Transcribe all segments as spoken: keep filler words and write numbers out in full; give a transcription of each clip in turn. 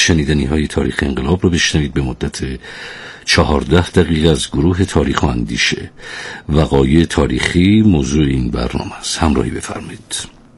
شنیدنی های تاریخ انقلاب رو بشنوید به مدت چهارده دقیقه از گروه تاریخ و اندیشه. وقایع تاریخی موضوع این برنامه است. همراهی بفرمایید.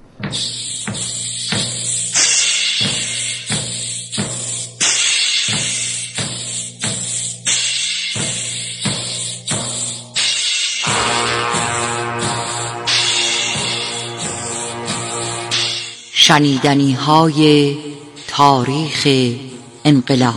شنیدنی های تاریخ انقلاب.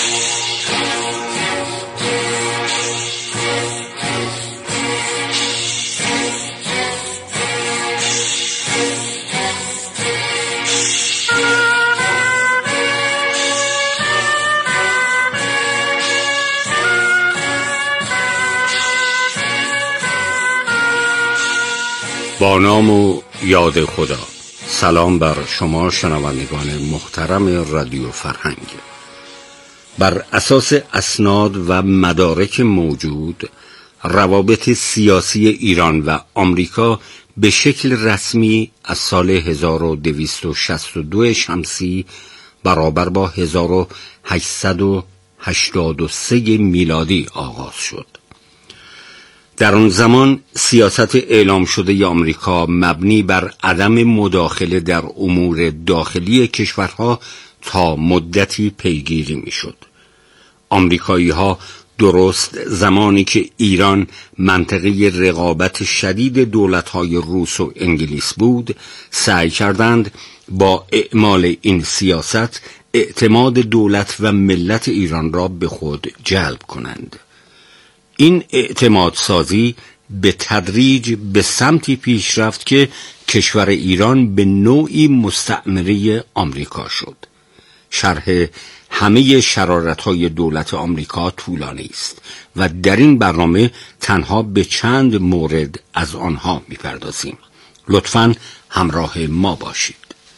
با نام و یاد خدا. سلام بر شما شنوندگان محترم رادیو فرهنگ. بر اساس اسناد و مدارک موجود، روابط سیاسی ایران و آمریکا به شکل رسمی از سال هزار و دویست و شصت و دو شمسی برابر با هزار و هشتصد و هشتاد و سه میلادی آغاز شد. در آن زمان سیاست اعلام شده ی آمریکا مبنی بر عدم مداخله در امور داخلی کشورها تا مدتی پیگیری میشد. آمریکایی ها درست زمانی که ایران منطقه رقابت شدید دولت‌های روس و انگلیس بود، سعی کردند با اعمال این سیاست اعتماد دولت و ملت ایران را به خود جلب کنند. این اعتماد سازی به تدریج به سمتی پیش رفت که کشور ایران به نوعی مستعمره آمریکا شد. شرح همه شرارت‌های دولت آمریکا طولانی است و در این برنامه تنها به چند مورد از آنها می‌پردازیم. لطفاً همراه ما باشید.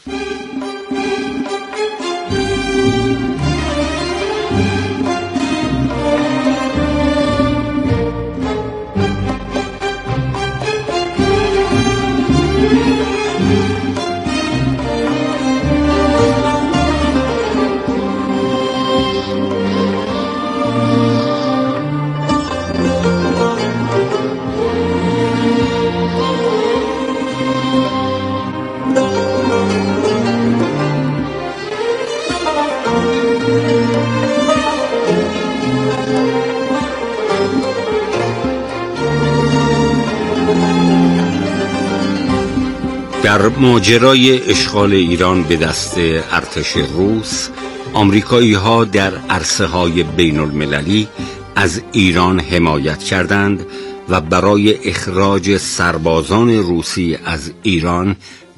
در ماجرای اشغال ایران به دست ارتش روس، آمریکایی ها در عرصه های بین المللی از ایران حمایت کردند و برای اخراج سربازان روسی از ایران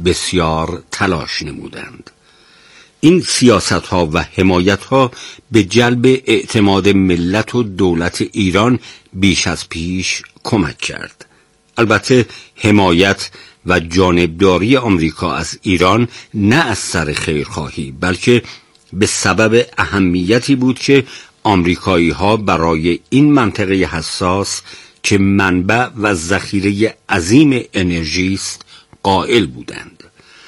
بسیار تلاش نمودند. این سیاست ها و حمایت ها به جلب اعتماد ملت و دولت ایران بیش از پیش کمک کرد. البته حمایت و جانبداری آمریکا از ایران نه از سر خیرخواهی، بلکه به سبب اهمیتی بود که آمریکایی ها برای این منطقه حساس که منبع و ذخیره عظیم انرژی است قائل بودند.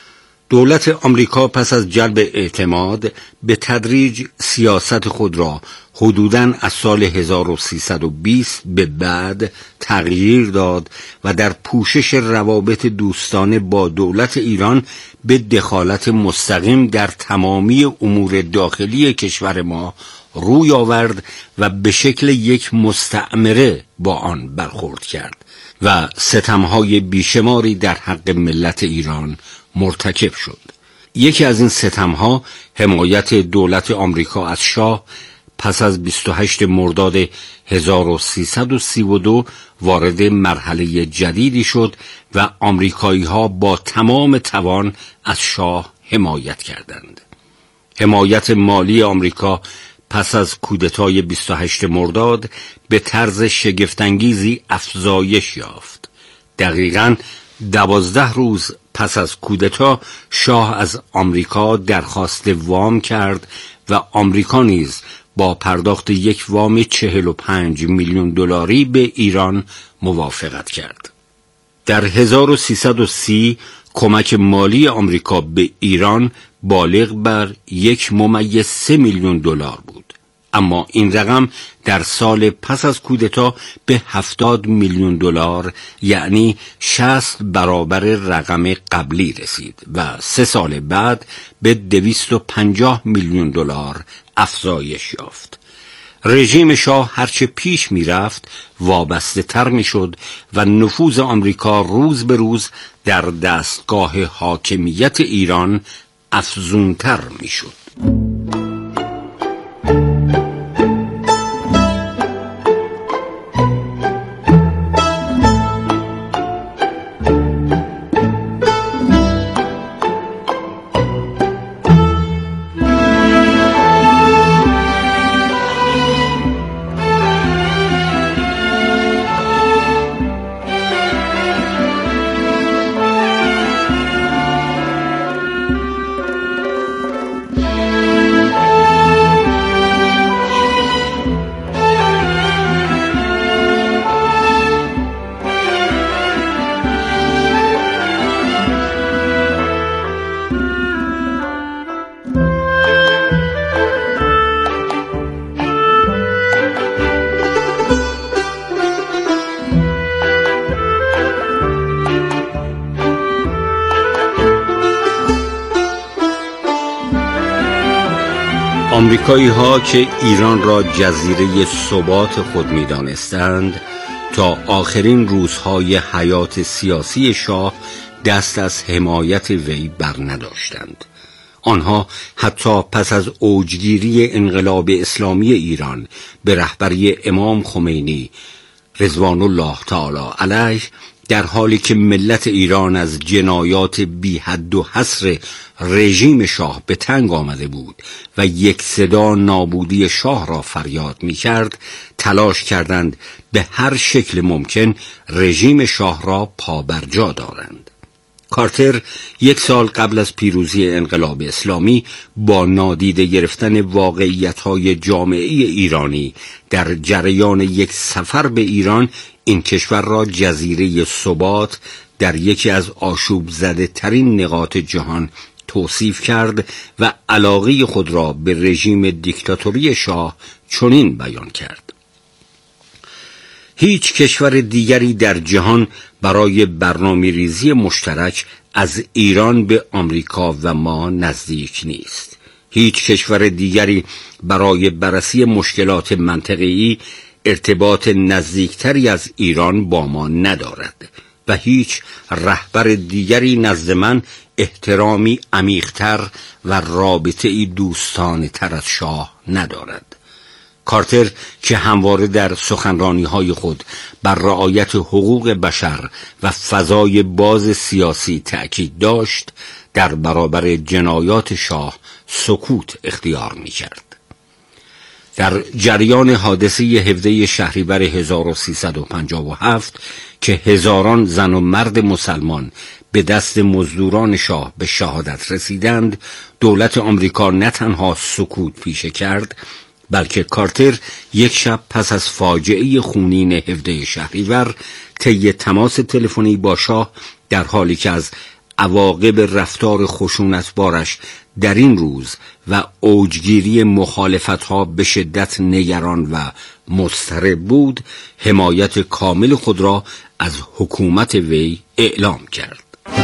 دولت آمریکا پس از جلب اعتماد به تدریج سیاست خود را حدوداً از سال هزار و سیصد و بیست به بعد تغییر داد و در پوشش روابط دوستانه با دولت ایران به دخالت مستقیم در تمامی امور داخلی کشور ما روی آورد و به شکل یک مستعمره با آن برخورد کرد و ستمهای بیشماری در حق ملت ایران مرتکب شد. یکی از این ستمها حمایت دولت آمریکا از شاه پس از بیست و هشتم مرداد هزار و سیصد و سی و دو وارد مرحله جدیدی شد و آمریکایی ها با تمام توان از شاه حمایت کردند. حمایت مالی آمریکا پس از کودتای بیست و هشتم مرداد به طرز شگفت‌انگیزی افزایش یافت. دقیقاً دوازده روز پس از کودتا شاه از آمریکا درخواست وام کرد و آمریکا نیز با پرداخت یک وام چهل و پنج میلیون دلاری به ایران موافقت کرد. در هزار و سیصد و سی کمک مالی آمریکا به ایران بالغ بر یک ممیز سه میلیون دلار بود. اما این رقم در سال پس از کودتا به هفتاد میلیون دلار، یعنی شصت برابر رقم قبلی رسید و سه سال بعد به دویست و پنجاه میلیون دلار افزایش یافت. رژیم شاه هرچه پیش می رفت وابسته تر می شد و نفوذ آمریکا روز به روز در دستگاه حاکمیت ایران افزونتر می شد. آمریکایی ها که ایران را جزیره ثبات خود می دانستند تا آخرین روزهای حیات سیاسی شاه دست از حمایت وی بر نداشتند. آنها حتی پس از اوجگیری انقلاب اسلامی ایران به رهبری امام خمینی رضوان الله تعالی علیه، در حالی که ملت ایران از جنایات بی حد و حصر رژیم شاه به تنگ آمده بود و یک صدا نابودی شاه را فریاد می کرد، تلاش کردند به هر شکل ممکن رژیم شاه را پابرجا دارند. کارتر یک سال قبل از پیروزی انقلاب اسلامی با نادیده گرفتن واقعیت‌های جامعه ایرانی در جریان یک سفر به ایران این کشور را جزیره ثبات در یکی از آشوب زده ترین نقاط جهان توصیف کرد و علاقه خود را به رژیم دیکتاتوری شاه چنین بیان کرد: هیچ کشور دیگری در جهان برای برنامه‌ریزی مشترک از ایران به آمریکا و ما نزدیک نیست. هیچ کشور دیگری برای بررسی مشکلات منطقه‌ای ارتباط نزدیکتری از ایران با ما ندارد و هیچ رهبر دیگری نزد من احترامی عمیق‌تر و رابطه‌ای دوستانه تر از شاه ندارد. کارتر که همواره در سخنرانی‌های خود بر رعایت حقوق بشر و فضای باز سیاسی تأکید داشت، در برابر جنایات شاه سکوت اختیار می‌کرد. در جریان حادثه هفدهم شهریور هزار و سیصد و پنجاه و هفت که هزاران زن و مرد مسلمان به دست مزدوران شاه به شهادت رسیدند، دولت آمریکا نه تنها سکوت پیشه کرد، بلکه کارتر یک شب پس از فاجعه خونین هفدهم شهریور طی تماس تلفنی با شاه، در حالی که از عواقب رفتار خشونتبارش در این روز و اوجگیری مخالفت‌ها به شدت نگران و مضطرب بود، حمایت کامل خود را از حکومت وی اعلام کرد.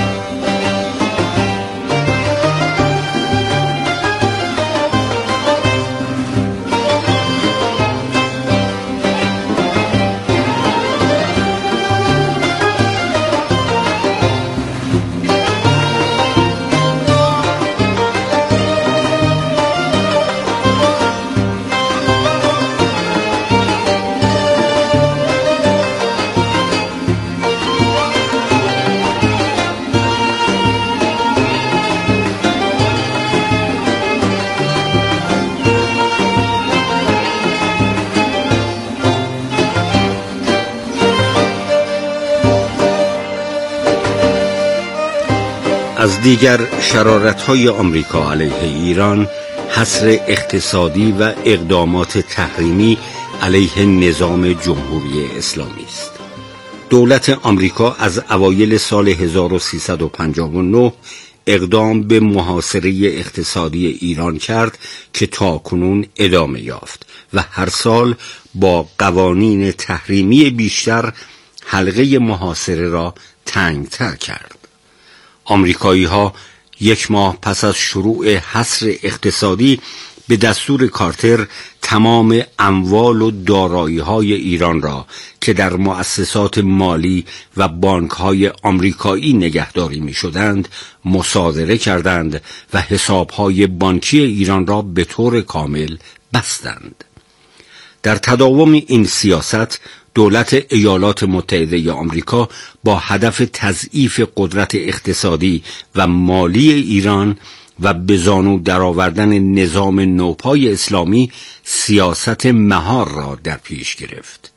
از دیگر شرارت‌های آمریکا علیه ایران، حصر اقتصادی و اقدامات تحریمی علیه نظام جمهوری اسلامی است. دولت آمریکا از اوایل سال هزار و سیصد و پنجاه و نه اقدام به محاصره اقتصادی ایران کرد که تاکنون ادامه یافت و هر سال با قوانین تحریمی بیشتر حلقه محاصره را تنگتر کرد. آمریکایی ها یک ماه پس از شروع حصر اقتصادی به دستور کارتر تمام اموال و دارایی‌های ایران را که در مؤسسات مالی و بانک‌های آمریکایی نگهداری می‌شدند مصادره کردند و حساب‌های بانکی ایران را به طور کامل بستند. در تداوم این سیاست دولت ایالات متحده آمریکا با هدف تضعیف قدرت اقتصادی و مالی ایران و به زانو درآوردن نظام نوپای اسلامی سیاست مهار را در پیش گرفت.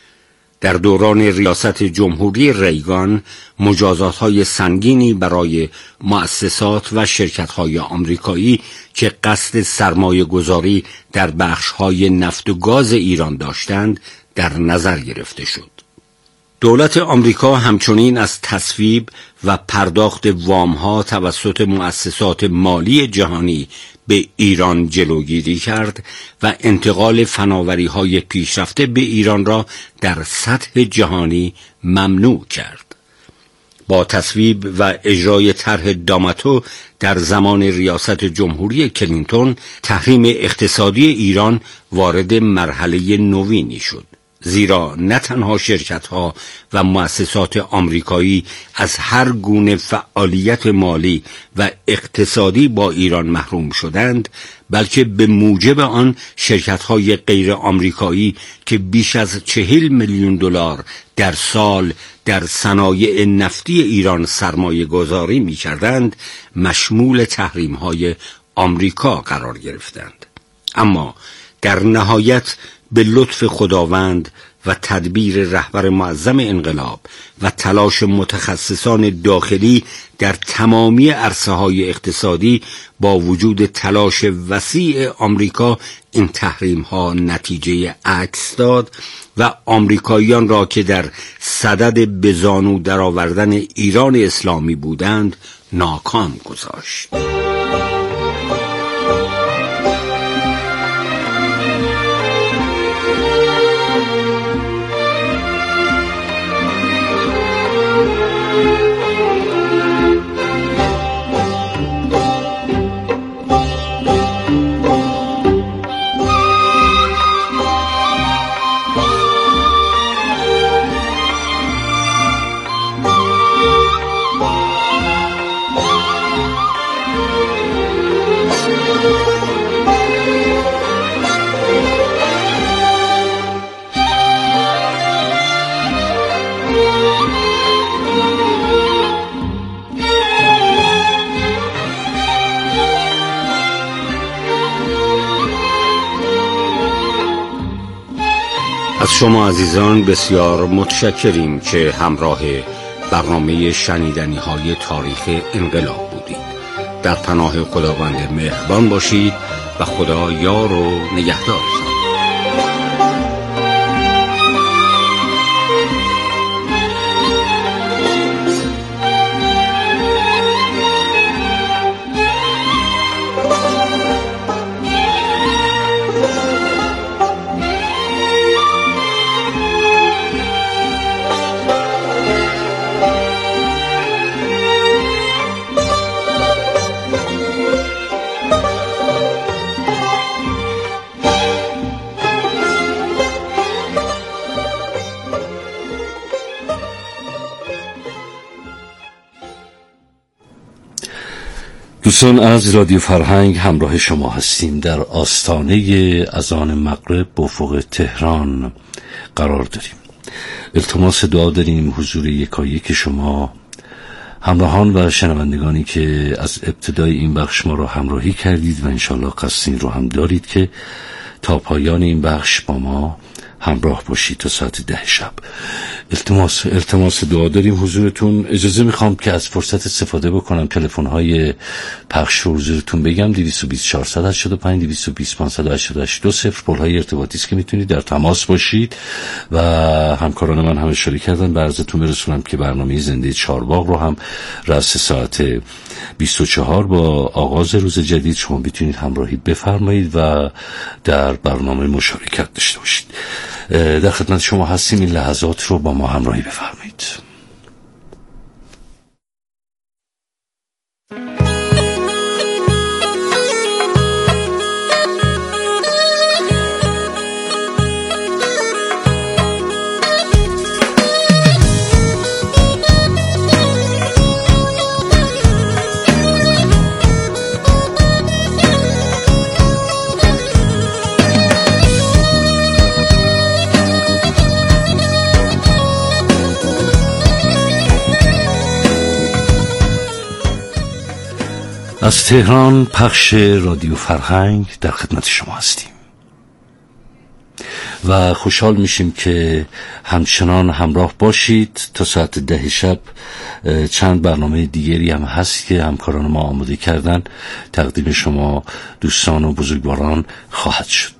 در دوران ریاست جمهوری ریگان مجازات‌های سنگینی برای مؤسسات و شرکت‌های آمریکایی که قصد سرمایه‌گذاری در بخش‌های نفت و گاز ایران داشتند در نظر گرفته شد. دولت آمریکا همچنین از تصویب و پرداخت وام‌ها توسط مؤسسات مالی جهانی به ایران جلوگیری کرد و انتقال فناوری‌های پیشرفته به ایران را در سطح جهانی ممنوع کرد. با تصویب و اجرای طرح داماتو در زمان ریاست جمهوری کلینتون، تحریم اقتصادی ایران وارد مرحله نوینی شد، زیرا نه تنها شرکت‌ها و مؤسسات آمریکایی از هر گونه فعالیت مالی و اقتصادی با ایران محروم شدند، بلکه به موجب آن شرکت‌های غیر آمریکایی که بیش از چهل میلیون دلار در سال در صنایع نفتی ایران سرمایه گذاری می کردند مشمول تحریم‌های آمریکا قرار گرفتند. اما در نهایت به لطف خداوند و تدبیر رهبر معظم انقلاب و تلاش متخصصان داخلی در تمامی عرصه‌های اقتصادی با وجود تلاش وسیع آمریکا این تحریم‌ها نتیجه عکس داد و آمریکاییان را که در صدد به زانو درآوردن ایران اسلامی بودند ناکام گذاشت. از شما عزیزان بسیار متشکریم که همراه برنامه شنیدنی های تاریخ انقلاب بودید. در پناه خداوند مهربان باشید و خدا یار و نگهدارتان. دوستان از رادیو فرهنگ همراه شما هستیم. در آستانه اذان مغرب به افق تهران قرار داریم. التماس دعا داریم حضور یکایک شما همراهان و شنوندگانی که از ابتدای این بخش ما را همراهی کردید و انشالله قصد این رو هم دارید که تا پایان این بخش با ما همراه باشید تا ساعت ده شب. التماس التماس دعا داریم حضورتون. اجازه میخوام که از فرصت استفاده بکنم تلفن های پخش رو حضورتون بگم: دویست و بیست چهارصد هشتاد و پنج، دویست و بیست پانصد و هشتاد و هشت دو صفر. پل های ارتباطی است که میتونید در تماس باشید و همکاران من هم اشاره کردن به عرضتون برسونم که برنامه زنده چهارباغ رو هم رأس ساعت بیست و چهار با آغاز روز جدید شما میتونید همراهی بفرمایید و در برنامه مشارکت داشته باشید. در خدمت شما هستیم، این لحظات رو با ما همراهی بفرمایید. از تهران پخش رادیو فرهنگ در خدمت شما هستیم و خوشحال میشیم که همچنان همراه باشید تا ساعت ده شب. چند برنامه دیگری هم هست که همکاران ما آماده کردن، تقدیم شما دوستان و بزرگواران خواهد شد.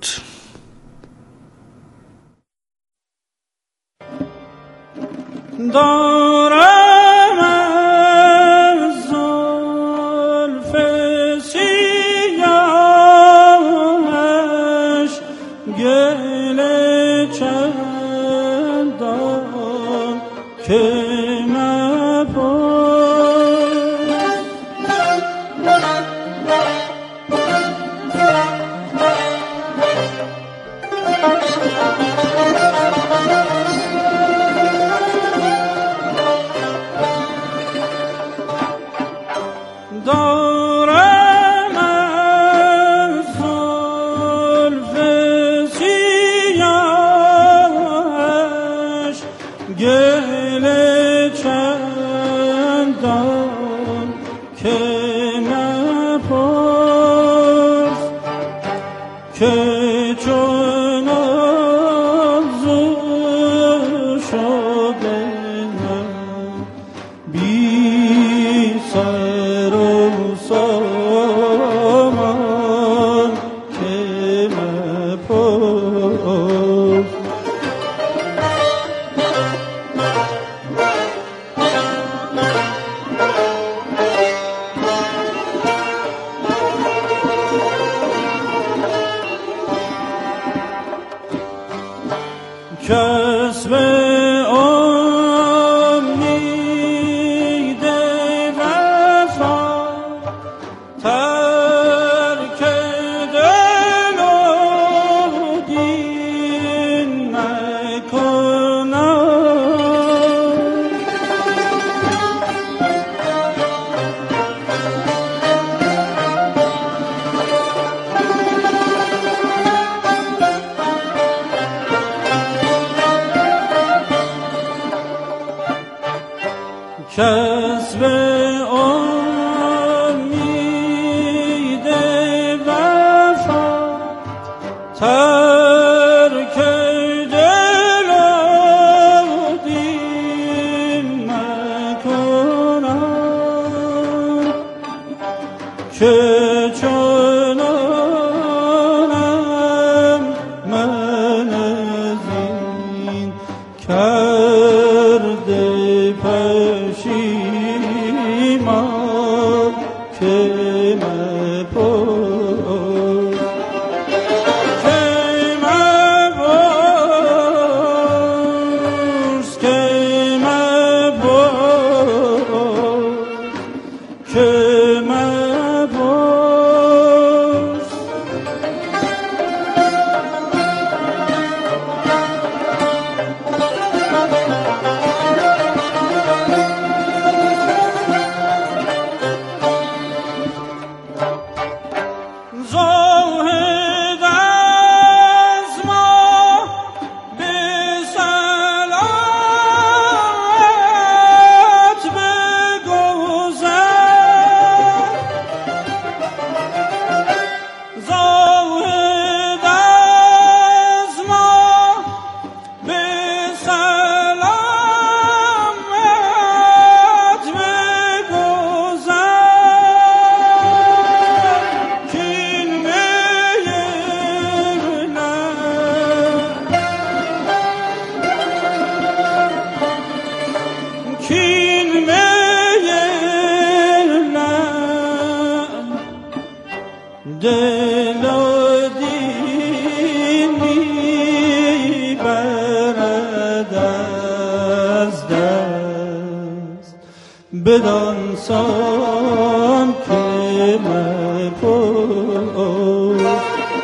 دارم کسب امید وفا ترک دل و دین مکنم که چنانم من از این کرده پشیمان که مپرس که بدانسان که مپرس.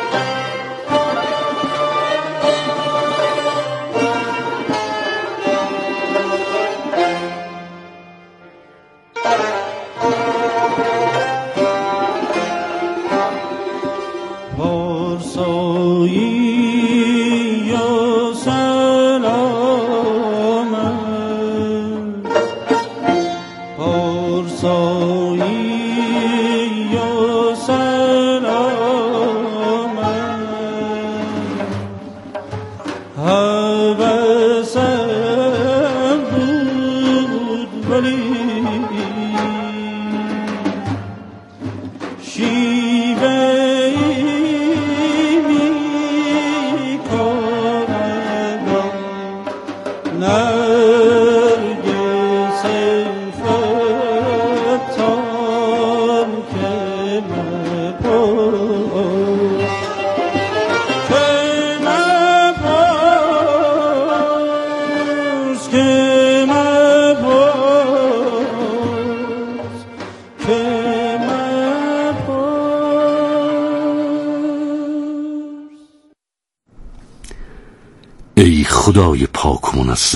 ای خدای پاک و منزه،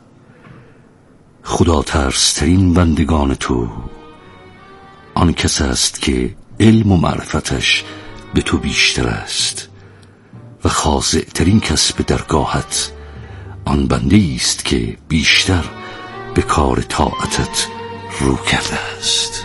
خدا ترسترین بندگان تو آن کس است که علم و معرفتش به تو بیشتر است و خاضع‌ترین کس به درگاهت آن بنده است که بیشتر به کار طاعتت رو کرده است.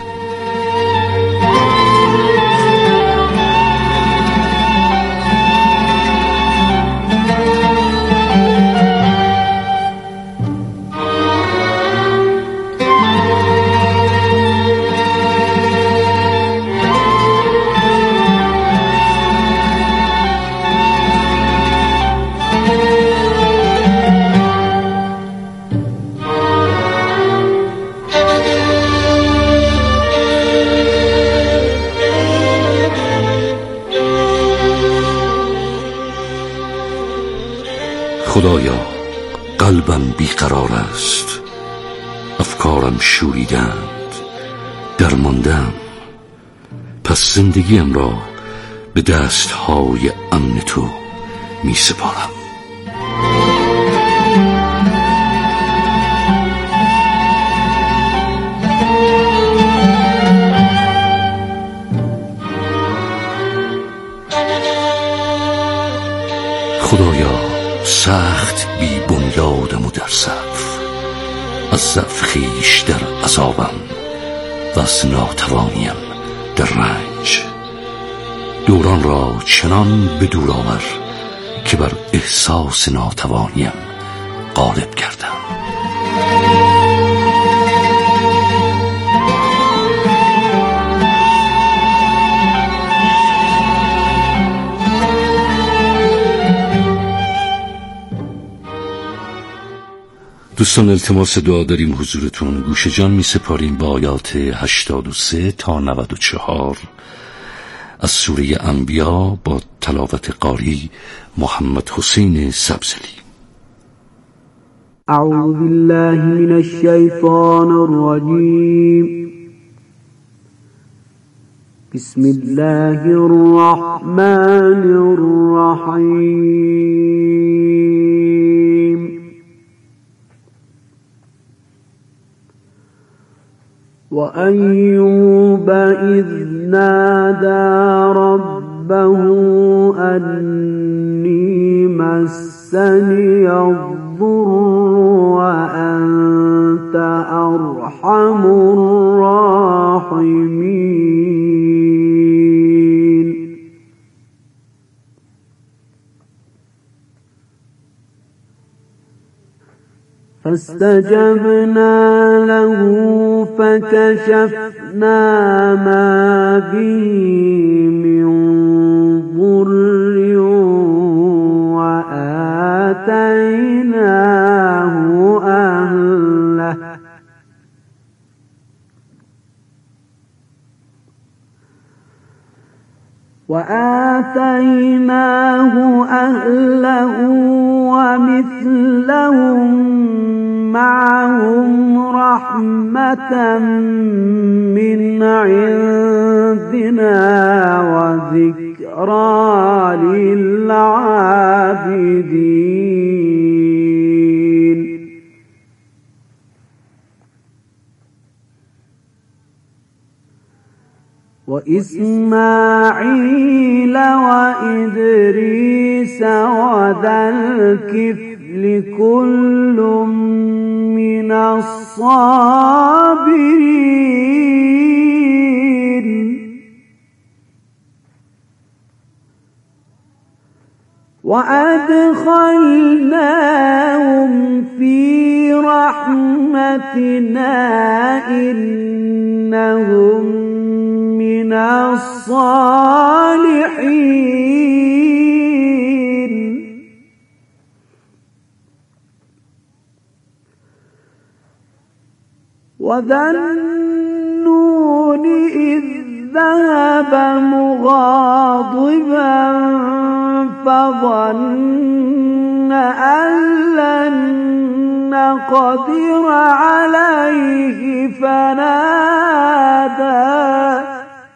خدایا، قلبم بیقرار است، افکارم شوریدند، درماندم، پس زندگیم را به دستهای امن تو می سپارم. خدایا، سخت بی بنیادم و در صف، از ضعف خویش در عذابم و از ناتوانیم در رنج. دوران را چنان به دور آور که بر احساس ناتوانیم غالب کردم. دوستان، التماس دعا داریم حضورتون. گوش جان می سپاریم با آیات هشتاد و سه تا نود و چهار از سوره انبیا با تلاوت قاری محمد حسین سبزلی. اعوذ بالله من الشیطان الرجیم. بسم الله الرحمن الرحیم. وأيوب إذ نادى ربه أني مسني الضر وأنت أرحم الراحمين. فاستجبنا له فكشفنا ما به من ضر وآتيناه أهله وآتيناه أهله ومثلهم معهم رحمة من عندنا وذكرى للعابدين وإسماعيل وإدريس وذا الكفل كل من الصابرين وأدخلناهم في رحمتنا إنهم من الصالحين وذا النون إذ ذهب مغاضبا فظن أن لن نقدر عليه فنادى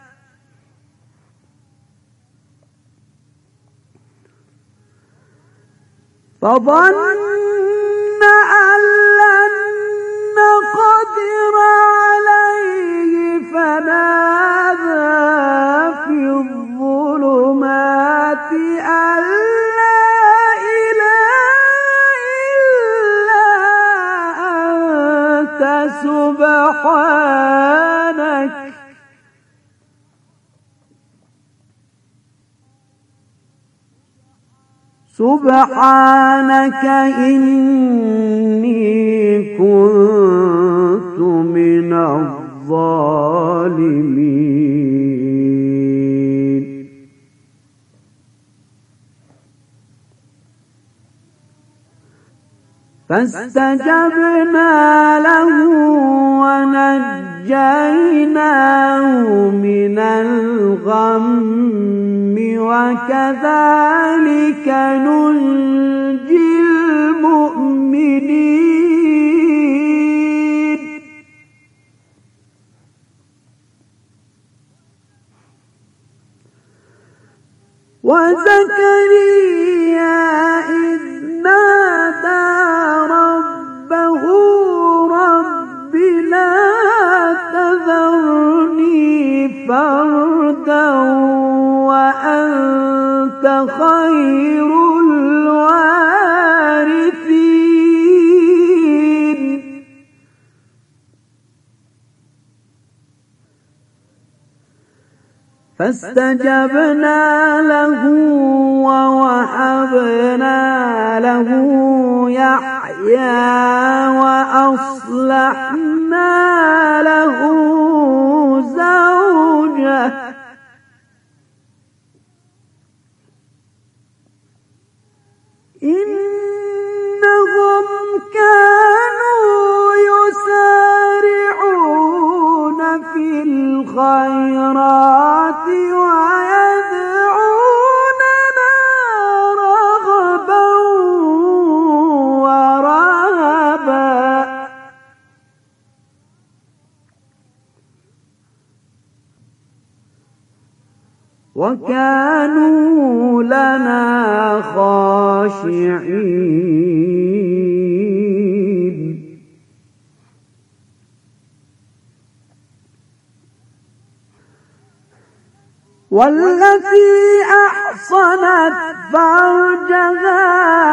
فظن أن لن نقدر عليه فنادى في الظلمات أن لا إله إلا أنت سبحانك سبحانك إني كنت من الظالمين فاستجبنا له ونجيناه من الغم وكذلك ننجي المؤمنين وزكريا إذ نادى ربه رب لا تذرني فردا وأنت خير الوارثين فاستجبنا له ووهبنا له يحيى وأصلحنا له زوجه إنهم كانوا يسارعون في الخيرات ويدعوننا رغبا ورهبا وكانوا لنا خاشعين والتي أحصنت فرجها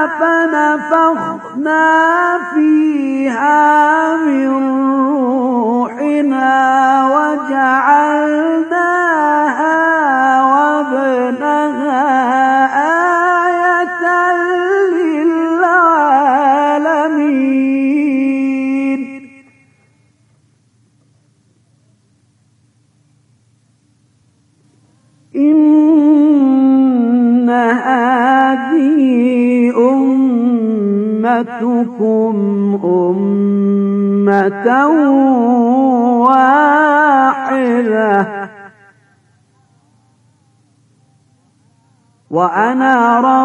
فنفخنا فيها من روحنا وجعلناها وابنها آية للعالمين إن هذه أمتكم أمة واحدة وأنا